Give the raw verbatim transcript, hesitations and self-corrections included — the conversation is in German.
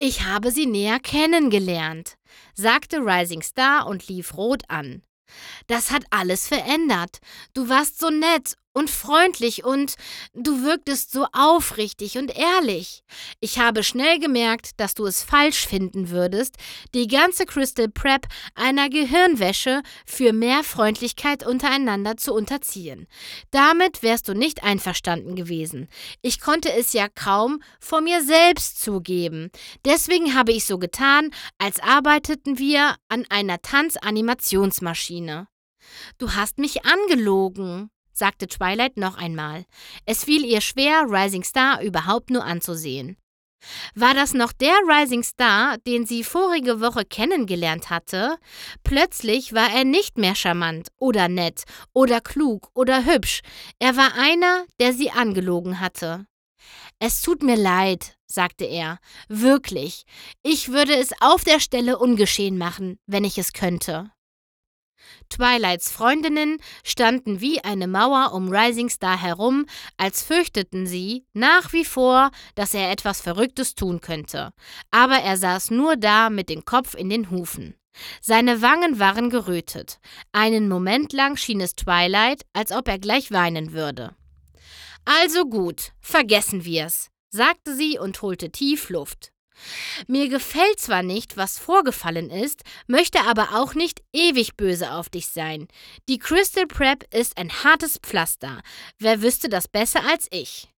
Ich habe sie näher kennengelernt, sagte Rising Star und lief rot an. Das hat alles verändert. Du warst so nett und freundlich und du wirktest so aufrichtig und ehrlich. Ich habe schnell gemerkt, dass du es falsch finden würdest, die ganze Crystal Prep einer Gehirnwäsche für mehr Freundlichkeit untereinander zu unterziehen. Damit wärst du nicht einverstanden gewesen. Ich konnte es ja kaum vor mir selbst zugeben. Deswegen habe ich so getan, als arbeiteten wir an einer Tanzanimationsmaschine. Du hast mich angelogen, sagte Twilight noch einmal. Es fiel ihr schwer, Rising Star überhaupt nur anzusehen. War das noch der Rising Star, den sie vorige Woche kennengelernt hatte? Plötzlich war er nicht mehr charmant oder nett oder klug oder hübsch. Er war einer, der sie angelogen hatte. Es tut mir leid, sagte er. Wirklich. Ich würde es auf der Stelle ungeschehen machen, wenn ich es könnte. Twilights Freundinnen standen wie eine Mauer um Rising Star herum, als fürchteten sie nach wie vor, dass er etwas Verrücktes tun könnte. Aber er saß nur da mit dem Kopf in den Hufen. Seine Wangen waren gerötet. Einen Moment lang schien es Twilight, als ob er gleich weinen würde. »Also gut, vergessen wir's«, sagte sie und holte tief Luft. »Mir gefällt zwar nicht, was vorgefallen ist, möchte aber auch nicht ewig böse auf dich sein. Die Crystal Prep ist ein hartes Pflaster. Wer wüsste das besser als ich?«